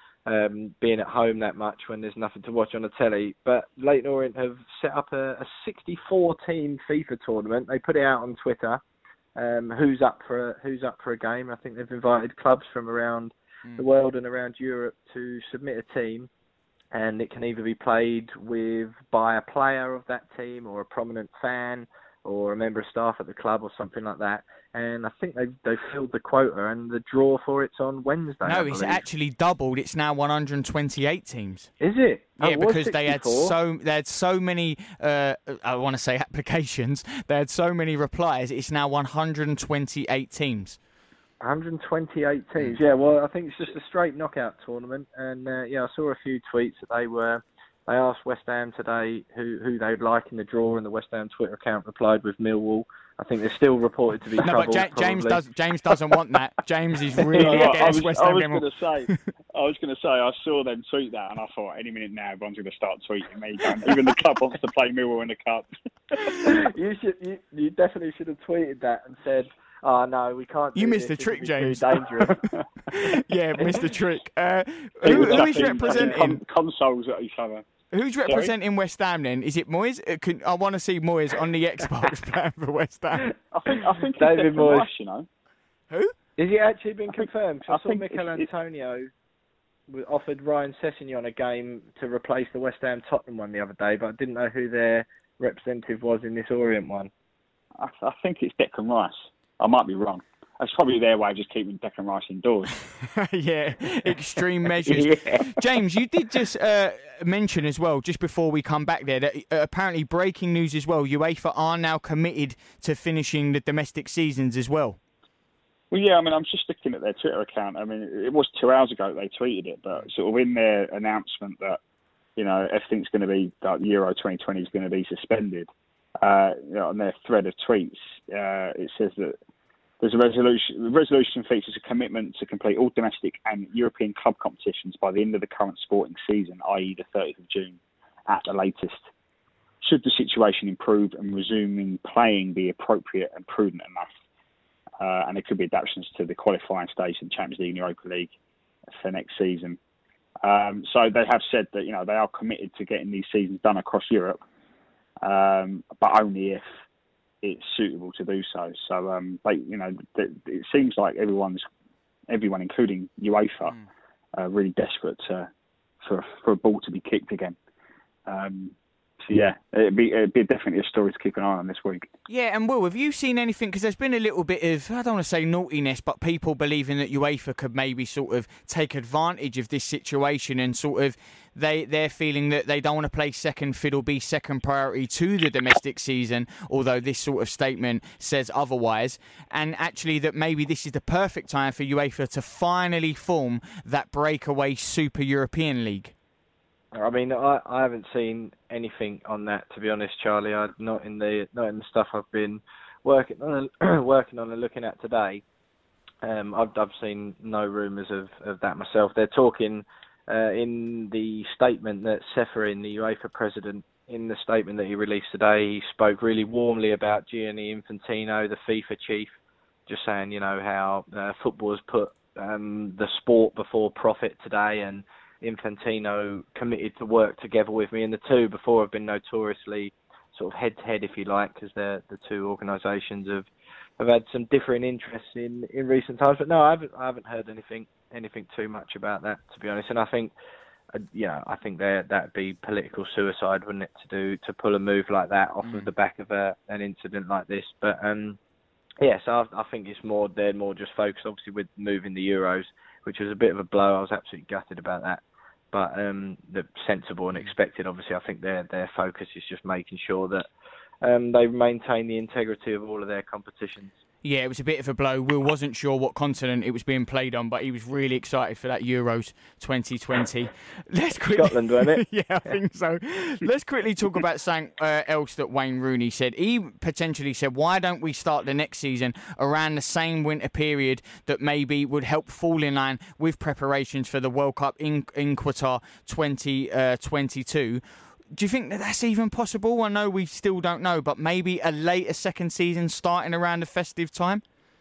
D: Um, being at home that much when there's nothing to watch on the telly. But Leyton Orient have set up a, a sixty-four team FIFA tournament. They put it out on Twitter. Um, who's up for a, who's up for a game? I think they've invited clubs from around mm. the world and around Europe to submit a team, and it can either be played with by a player of that team or a prominent fan or a member of staff at the club or something like that. And I think they've, they've filled the quota, and the draw for it's on Wednesday.
B: No, it's actually doubled. It's now one hundred twenty-eight teams.
D: Is it?
B: Yeah,
D: oh,
B: because they had so they had so many. Uh, I want to say applications. They had so many replies. It's now one hundred twenty-eight teams.
D: one hundred twenty-eight teams. Yeah. Well, I think it's just a straight knockout tournament, and uh, yeah, I saw a few tweets that they were. They asked West Ham today who, who they'd like in the draw, and the West Ham Twitter account replied with Millwall. I think they're still reported to be
B: no,
D: troubled.
B: No, but ja- James, does, James doesn't want that. James is really
C: no,
B: against West Ham.
C: I was going to say, I was going to say, I saw them tweet that, and I thought, any minute now, everyone's going to start tweeting me. Even the club wants to play Millwall in the cup.
D: you should, you, you definitely should have tweeted that and said, "Oh no, we can't."
B: You
D: do
B: missed
D: this.
B: the trick, James.
D: Too dangerous.
B: Yeah, missed the trick. Uh, who, who is representing?
C: Consoles at each other.
B: Who's representing Sorry? West Ham then? Is it Moyes? Uh, can, I want to see Moyes on the Xbox playing for West Ham.
C: I think I think
D: David
C: it's
D: Moyes.
C: Rice, you know.
B: Who?
D: Is it actually been confirmed? I, I saw
C: think
D: Mikel
C: it's,
D: Antonio it's... offered Ryan Sessegnon a game to replace the West Ham Tottenham one the other day, but I didn't know who their representative was in this Orient one.
C: I, I think it's Declan Rice. I might be wrong. That's probably their way of just keeping Declan Rice indoors.
B: Yeah, extreme measures. Yeah. James, you did just uh, mention as well, just before we come back there, that uh, apparently breaking news as well, UEFA are now committed to finishing the domestic seasons as well.
C: Well, yeah, I mean, I'm just looking at their Twitter account. I mean, it was two hours ago that they tweeted it, but sort of in their announcement that, you know, everything's going to be, that Euro twenty twenty is going to be suspended, uh, you know, on their thread of tweets, uh, it says that There's a resolution. The resolution features a commitment to complete all domestic and European club competitions by the end of the current sporting season, that is the thirtieth of June, at the latest. Should the situation improve and resuming playing be appropriate and prudent enough, uh, and there could be adaptations to the qualifying stage in Champions League and Europa League for next season. Um, so they have said that, you know, they are committed to getting these seasons done across Europe, um, but only if it's suitable to do so. So, um, they, you know, it seems like everyone's, everyone, including UEFA, mm. are really desperate to, for for a ball to be kicked again. Um, so yeah, it'd be it'd be definitely a story to keep an eye on this week.
B: Yeah, and Will, have you seen anything? Because there's been a little bit of, I don't want to say naughtiness, but people believing that UEFA could maybe sort of take advantage of this situation and sort of they they're feeling that they don't want to play second fiddle, be second priority to the domestic season, although this sort of statement says otherwise, and actually that maybe this is the perfect time for UEFA to finally form that breakaway Super European League.
D: I mean, I, I haven't seen anything on that, to be honest, Charlie. I not in the not in the stuff I've been working on working on and looking at today. Um, I've I've seen no rumours of, of that myself. They're talking uh, in the statement that Ceferin, the UEFA president, in the statement that he released today, he spoke really warmly about Gianni Infantino, the FIFA chief, just saying, you know, how uh, football has put um, the sport before profit today, and Infantino committed to work together with me, and the two before have been notoriously sort of head-to-head, if you like, because the two organisations have, have had some differing interests in, in recent times. But no, I haven't I haven't heard anything anything too much about that, to be honest. And I think, uh, yeah, I think that that'd be political suicide, wouldn't it, to do to pull a move like that off mm. of the back of a, an incident like this. But um, yeah, so I, I think it's more they're more just focused, obviously, with moving the Euros, which was a bit of a blow. I was absolutely gutted about that. But um, the sensible and expected, obviously, I think their their focus is just making sure that um, they maintain the integrity of all of their competitions.
B: Yeah, it was a bit of a blow. Will wasn't sure what continent it was being played on, but he was really excited for that Euros twenty twenty. Let's quickly...
D: Scotland, wasn't it?
B: yeah, I think so. Let's quickly talk about something uh, else that Wayne Rooney said. He potentially said, why don't we start the next season around the same winter period that maybe would help fall in line with preparations for the World Cup in, in Qatar twenty twenty-two? Do you think that that's even possible? I know we still don't know, but maybe a later second season starting around the festive time?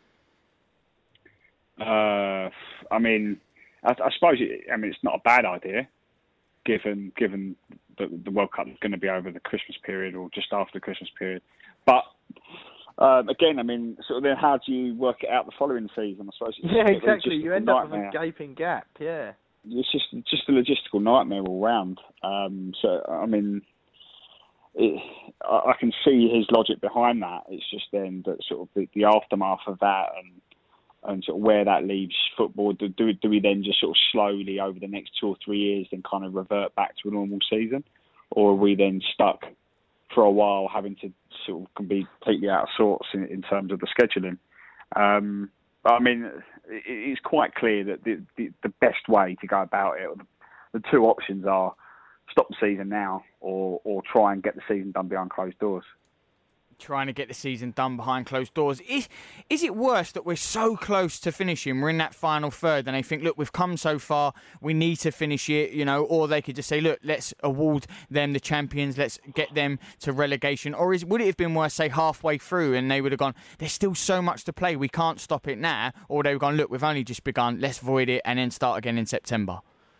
C: Uh, I mean, I, I suppose it, I mean it's not a bad idea, given given that the World Cup is going to be over the Christmas period or just after the Christmas period. But um, again, I mean, sort of then how do you work it out the following season? I suppose. It's
D: yeah, exactly. You end up with a gaping gap. Yeah.
C: It's just just a logistical nightmare all round. Um, so, I mean, it, I, I can see his logic behind that. It's just then that sort of the, the aftermath of that and and sort of where that leaves football. Do, do, do we then just sort of slowly over the next two or three years then kind of revert back to a normal season? Or are we then stuck for a while having to sort of be completely out of sorts in, in terms of the scheduling? Um, I mean, it's quite clear that the, the, the best way to go about it, or the, the two options are stop the season now or, or try and get the season done behind closed doors.
B: Trying to get the season done behind closed doors. Is is it worse that we're so close to finishing? We're in that final third and they think, look, we've come so far, we need to finish it, you know, or they could just say, look, let's award them the champions, let's get them to relegation. Or is would it have been worse, say, halfway through and they would have gone, there's still so much to play, we can't stop it now? Or they would have gone, look, we've only just begun, let's void it and then start again in September?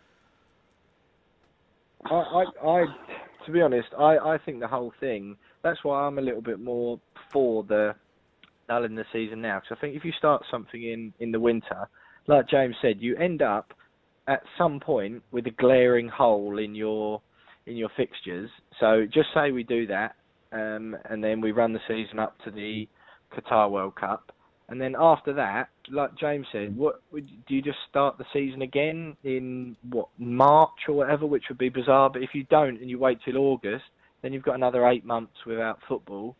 D: I, I, I to be honest, I, I think the whole thing, that's why I'm a little bit more for the nulling the season now. Because I think if you start something in, in the winter, like James said, you end up at some point with a glaring hole in your in your fixtures. So just say we do that, um, and then we run the season up to the Qatar World Cup, and then after that, like James said, what do you just start the season again in what March or whatever, which would be bizarre. But if you don't and you wait till August, then you've got another eight months without football.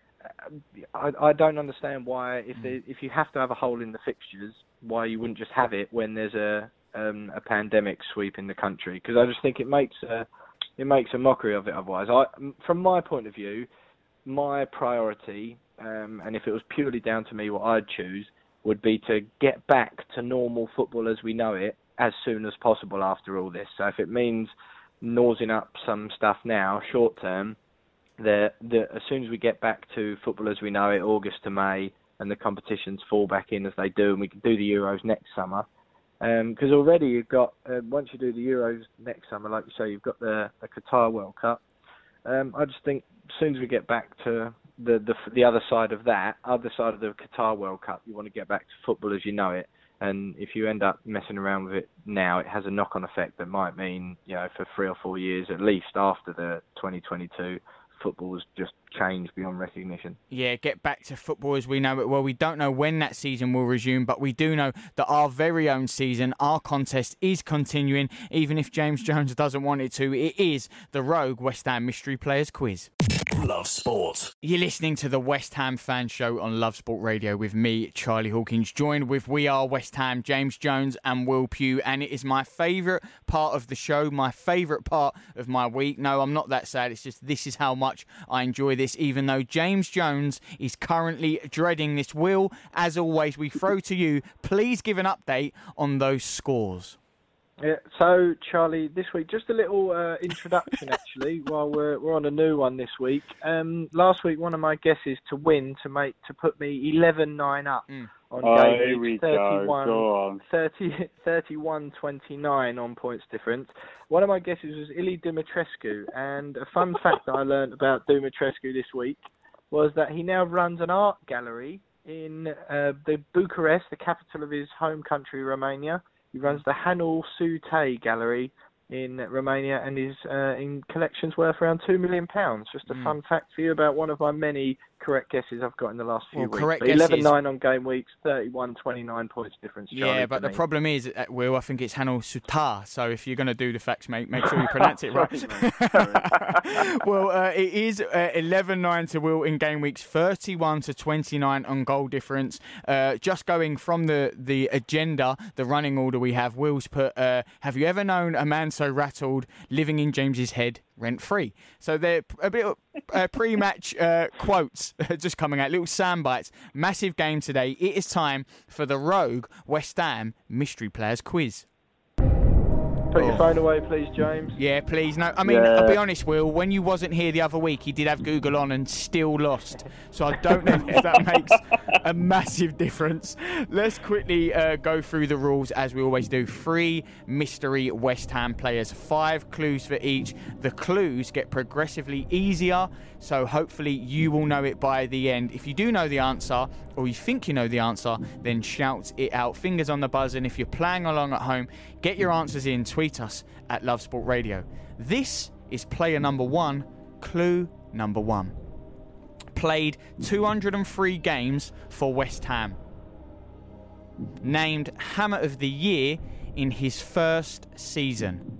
D: I, I don't understand why, if there, if you have to have a hole in the fixtures, why you wouldn't just have it when there's a um, a pandemic sweeping the country. Because I just think it makes a it makes a mockery of it. Otherwise, I, from my point of view, my priority, um, and if it was purely down to me, what I'd choose would be to get back to normal football as we know it as soon as possible after all this. So if it means nosing up some stuff now, short term, that as soon as we get back to football as we know it, August to May, and the competitions fall back in as they do, and we can do the Euros next summer. Because um, already you've got, uh, once you do the Euros next summer, like you say, you've got the, the Qatar World Cup. Um, I just think as soon as we get back to the, the the other side of that, other side of the Qatar World Cup, you want to get back to football as you know it. And if you end up messing around with it now, it has a knock-on effect that might mean, you know, for three or four years at least after the twenty twenty-two, football's just changed beyond recognition.
B: Yeah, get back to football as we know it. Well, we don't know when that season will resume, but we do know that our very own season, our contest, is continuing, even if James Jones doesn't want it to. It is the Rogue West Ham Mystery Players Quiz.
A: Love Sport.
B: You're listening to the West Ham Fan Show on Love Sport Radio with me, Charlie Hawkins, joined with We Are West Ham, James Jones and Will Pugh, and it is my favourite part of the show, my favourite part of my week. No, I'm not that sad, it's just this is how much I enjoy this, even though James Jones is currently dreading this. Will, as always, we throw to you, please give an update on those scores.
D: Yeah, so, Charlie, this week, just a little uh, introduction, actually, while we're we're on a new one this week. Um, last week, one of my guesses to win, to make to put me eleven nine up mm. on
C: oh,
D: game
C: here we
D: thirty-one,
C: go. Go on.
D: thirty, thirty-one twenty-nine on points difference. One of my guesses was Ili Dumitrescu, and a fun fact that I learned about Dumitrescu this week was that he now runs an art gallery in uh, the Bucharest, the capital of his home country, Romania. He runs the Hanul Sute Gallery in Romania and is uh, in collections worth around two million pounds. Just a mm. fun fact for you about one of my many correct guesses I've got in the last few
B: well,
D: weeks.
B: Correct
D: eleven nine on game weeks, thirty-one twenty-nine points difference. Charlie,
B: yeah, but the
D: me.
B: problem is, uh, Will, I think it's Hanul Suta. So if you're going to do the facts, make make sure you pronounce it right. well, uh, it is uh, eleven nine to Will in game weeks, thirty-one to twenty-nine on goal difference. Uh, just going from the, the agenda, the running order we have, Will's put, uh, have you ever known a man so rattled living in James's head rent-free? So they're a bit of uh, pre-match uh, quotes just coming out, little sound bites. Massive game today. It is time for the Rogue West Ham Mystery Players Quiz.
D: Put your phone away, please, James.
B: Yeah, please. No, I mean, yeah. I'll be honest, Will, when you wasn't here the other week, he did have Google on and still lost. So I don't know if that makes a massive difference. Let's quickly uh, go through the rules as we always do. Three mystery West Ham players, five clues for each. The clues get progressively easier, so hopefully you will know it by the end. If you do know the answer, or you think you know the answer, then shout it out. Fingers on the buzzer, and if you're playing along at home, get your answers in. Tweet us at Love Sport Radio. This is player number one, clue number one. Played two hundred three games for West Ham. Named Hammer of the Year in his first season.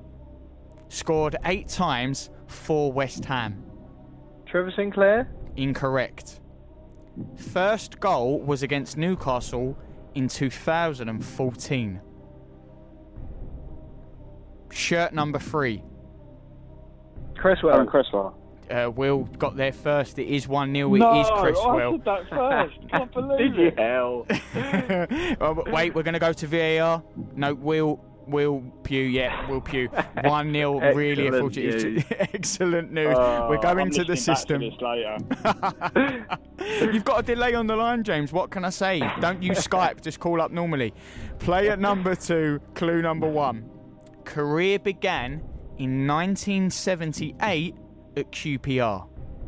B: Scored eight times for West Ham.
D: Trevor Sinclair?
B: Incorrect. First goal was against Newcastle in two thousand fourteen. Shirt number three.
D: Cresswell.
C: Aaron Cresswell.
B: Uh, Will got there first. It is one nil.
C: No,
B: it is Cresswell.
C: I said that first. Can't believe Did it.
D: Hell.
B: oh, wait, we're going to go to V A R. No, Will... Will Pugh, yeah, Will Pugh. one nil, really unfortunate. Excellent news.
C: Uh,
B: We're going
C: I'm
B: to the system.
C: Back to this later.
B: You've got a delay on the line, James. What can I say? Don't use Skype, just call up normally. Player number two, clue number one. Career began in nineteen seventy-eight at Q P R.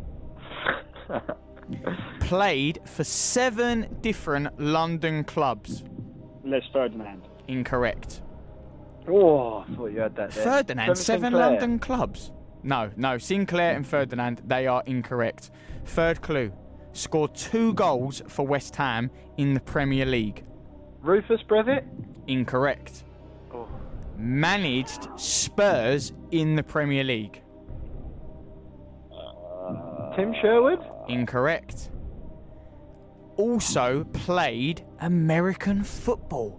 B: Played for seven different London clubs.
C: Les Ferdinand.
B: Incorrect.
D: Oh, I thought you had that there.
B: Ferdinand, seven
D: Sinclair.
B: London clubs. No, no, Sinclair and Ferdinand, they are incorrect. Third clue, scored two goals for West Ham in the Premier League.
D: Rufus Brevett?
B: Incorrect.
D: Oh.
B: Managed Spurs in the Premier League.
C: Uh,
D: Tim Sherwood?
B: Incorrect. Also played American football.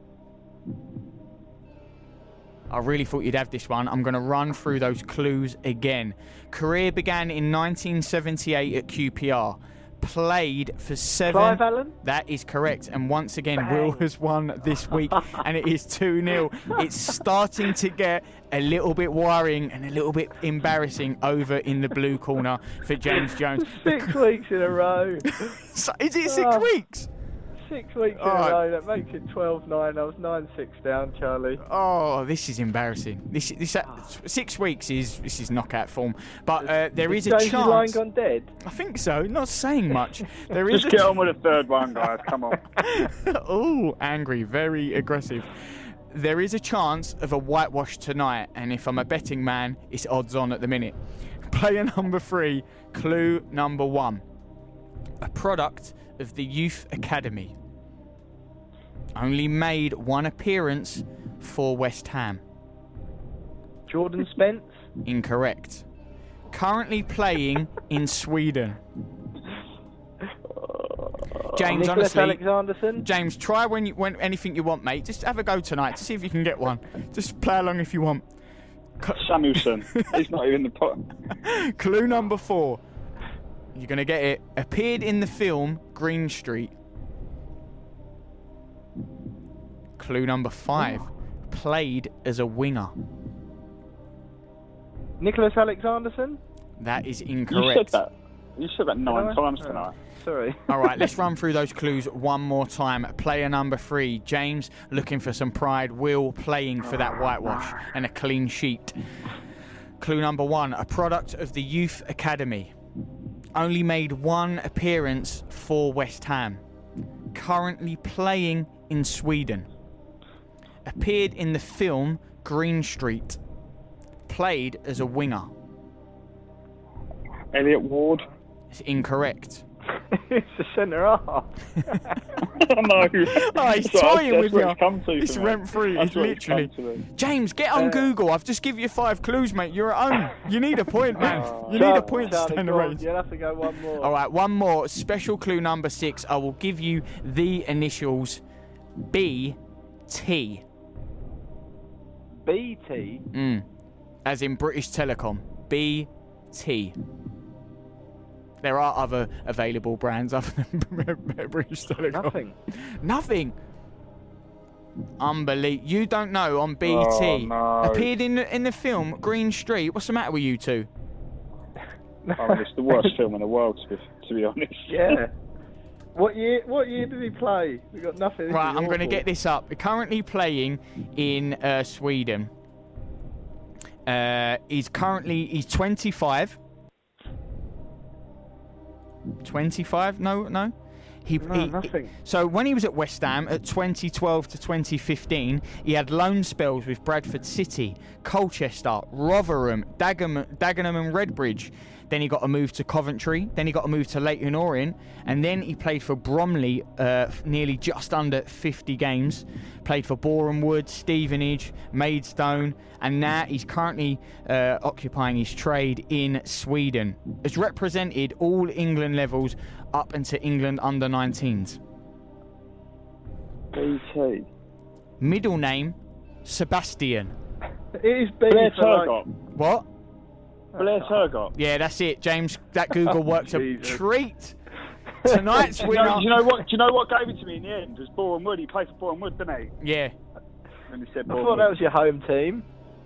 B: I really thought you'd have this one. I'm going to run through those clues again. Career began in nineteen seventy-eight at Q P R. Played for seven...
D: Clive Allen?
B: That is correct. And once again,
D: Bang.
B: Will has won this week, and it is two nil. It's starting to get a little bit worrying and a little bit embarrassing over in the blue corner for James Jones.
D: Six weeks in a row.
B: So, is it six
D: Oh.
B: weeks?
D: Six weeks in
B: Oh.
D: a row. That makes it twelve nine. I was nine six down, Charlie.
B: Oh, this is embarrassing. This, this uh, six weeks is this is knockout form, but uh, there is a
D: James's
B: chance.
D: line gone dead?
B: I think so. Not saying much. There is
C: Just
B: a
C: get on with the third one, guys. Come on.
B: oh, angry, very aggressive. There is a chance of a whitewash tonight, and if I'm a betting man, it's odds on at the minute. Player number three, clue number one. A product of the Youth Academy. Only made one appearance for West Ham.
D: Jordan Spence?
B: Incorrect. Currently playing in Sweden. James,
D: Nicholas
B: honestly,
D: Alexanderson?
B: James, try when you when anything you want, mate. Just have a go tonight to see if you can get one. Just play along if you want.
C: Samuelson. He's not even the pot.
B: Clue number four. You're going to get it. Appeared in the film Green Street. Clue number five. played as a winger?
D: Nicholas Alexanderson?
B: That is
C: You
B: incorrect.
C: said that. You said that nine
D: Did I?
C: times
D: Oh,
C: tonight.
D: Sorry.
B: All right, let's run through those clues one more time. Player number three, James, looking for some pride. Will playing for that whitewash and a clean sheet. Clue number one, a product of the Youth Academy. Only made one appearance for West Ham. Currently playing in Sweden. Appeared in the film Green Street. Played as a winger.
C: Elliot Ward.
B: It's incorrect.
D: It's a centre half.
C: No.
B: Oh, he's
C: So
B: toying
C: that's
B: with
C: what
B: you.
C: it's come to
B: It's
C: for me.
B: rent free.
C: That's
B: It's
C: what
B: literally.
C: come to me.
B: James, get on
D: Uh,
B: Google. I've just given you five clues, mate. You're at home. You need a point, man. You need a
D: Charlie-
B: point to
D: Charlie,
B: stand the
D: go on,
B: race.
D: You'll have to go one more.
B: All right, one more. Special clue number six. I will give you the initials B T.
D: B T.
B: Mm. As in British Telecom. B T. There are other available brands other than British Telecom.
D: Nothing.
B: Nothing. Unbelievable. You don't know on B T.
C: Oh, no.
B: Appeared in the, in the film Green Street. What's the matter with you two?
C: I mean, it's the worst film in the world, to be, to be honest.
D: Yeah. What year? What year did he play? We got nothing. This
B: Right,
D: is
B: I'm going to
D: awful.
B: get this up. Currently playing in uh, Sweden. Uh, he's currently he's twenty-five. twenty-five? No, no. He,
D: No,
B: he,
D: nothing.
B: So when he was at West Ham at twenty twelve to twenty fifteen, he had loan spells with Bradford City, Colchester, Rotherham, Dagenham, Dagenham and Redbridge. Then he got a move to Coventry. Then he got a move to Leyton Orient. And then he played for Bromley uh, nearly just under fifty games. Played for Boreham Wood, Stevenage, Maidstone. And now he's currently uh, occupying his trade in Sweden. Has represented all England levels up into England under nineteens.
C: B T.
B: Middle name, Sebastian.
D: It is B
C: Blair
D: for like,
C: Turgott.
B: What?
C: Blair Turgott.
B: Yeah, that's it, James. That Google worked a
D: Jesus.
B: treat. Tonight's
C: Do you,
B: winner.
C: know, do you know what? Do you know what gave it to me in the end? Was Boreham Wood. He played for Boreham Wood, didn't he?
B: Yeah.
C: And he said
D: I
C: Boreham
D: thought that
C: Wood.
D: was your home team.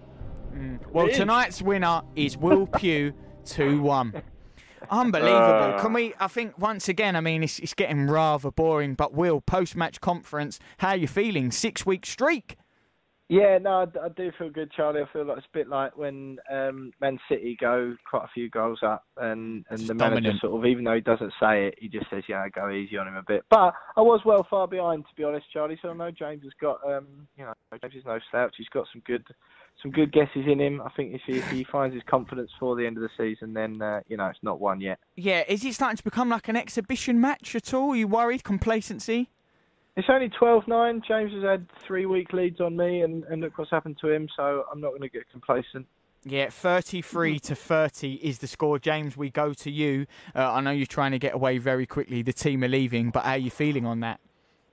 B: Well,
C: It is.
B: tonight's winner is Will Pugh, two one. Unbelievable.
C: Uh.
B: Can we, I think, once again, I mean, it's, it's getting rather boring, but Will, post-match conference, how are you feeling? Six-week streak?
D: Yeah, no, I, d- I do feel good, Charlie. I feel like it's a bit like when um, Man City go quite a few goals up, and, and
B: It's
D: the manager
B: dominant.
D: sort of, even though he doesn't say it, he just says, "Yeah, go easy on him a bit." But I was well far behind, to be honest, Charlie. So I know James has got, um, you know, James is no slouch. He's got some good, some good guesses in him. I think if he, if he finds his confidence for the end of the season, then uh, you know, it's not won yet.
B: Yeah, is it starting to become like an exhibition match at all? Are you worried? Complacency?
D: It's only twelve nine. James has had three week leads on me, and, and look what's happened to him. So I'm not going to get complacent.
B: Yeah, thirty-three to thirty is the score. James, we go to you. Uh, I know you're trying to get away very quickly. The team are leaving, but how are you feeling on that?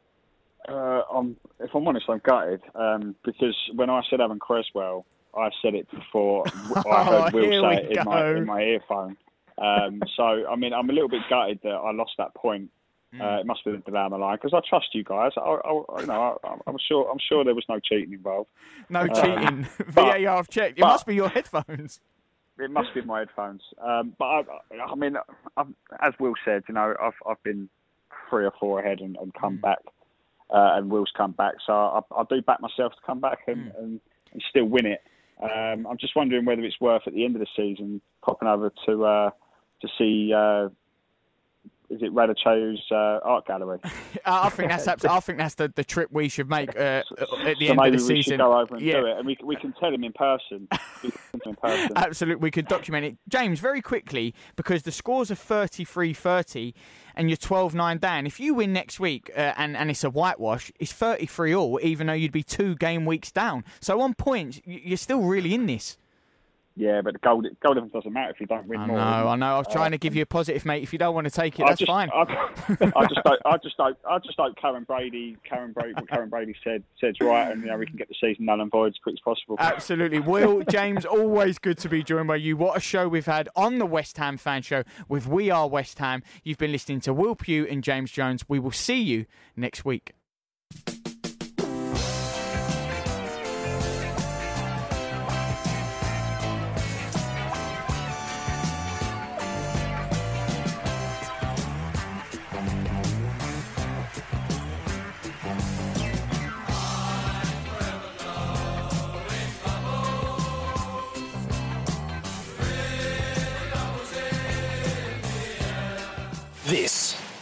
C: Uh, I'm, if I'm honest, I'm gutted um, because when I said Alan Creswell, I said it before I heard
B: Oh,
C: Will
B: here
C: say
B: we
C: it in my,
B: go.
C: in my earphone. Um, so, I mean, I'm a little bit gutted that I lost that point. Uh, it must have been down the line because I trust you guys. I, I, you know, I, I'm sure. I'm sure there was no cheating involved.
B: No
C: Um,
B: cheating. V
C: but-
B: A R have checked. It
C: but-
B: must be your headphones.
C: It must be my headphones. Um, but I, I mean, I've, as Will said, you know, I've I've been three or four ahead and, and come back, uh, and Will's come back. So I, I do back myself to come back and, and, and still win it. Um, I'm just wondering whether it's worth at the end of the season popping over to uh, to see. Uh, Is it Radachow's uh, art gallery?
B: I think that's abs- I think that's the, the trip we should make uh, at the
C: so
B: end
C: maybe
B: of the
C: we
B: season.
C: should go over and
B: yeah.
C: do it, and we we can tell him in person. We can tell him in person.
B: Absolutely, we could document it. James, very quickly, because the scores are thirty-three thirty and you're twelve nine down. If you win next week uh, and, and it's a whitewash, it's thirty-three all, even though you'd be two game weeks down. So on points, y- you're still really in this.
C: Yeah, but the goal goal difference doesn't matter if you don't win
B: I
C: more.
B: know, I know. I was trying
C: Uh,
B: to give you a positive, mate. If you don't want to take it,
C: I
B: that's
C: just,
B: fine.
C: I, I just hope, I just hope, I just hope Karen Brady, Karen Brady, what Karen Brady said, said's right, and you know we can get the season null and void as quick as possible.
B: Absolutely. Will, James, always good to be joined by you. What a show we've had on the West Ham Fan Show with We Are West Ham. You've been listening to Will Pugh and James Jones. We will see you next week.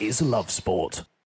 A: is Love Sport.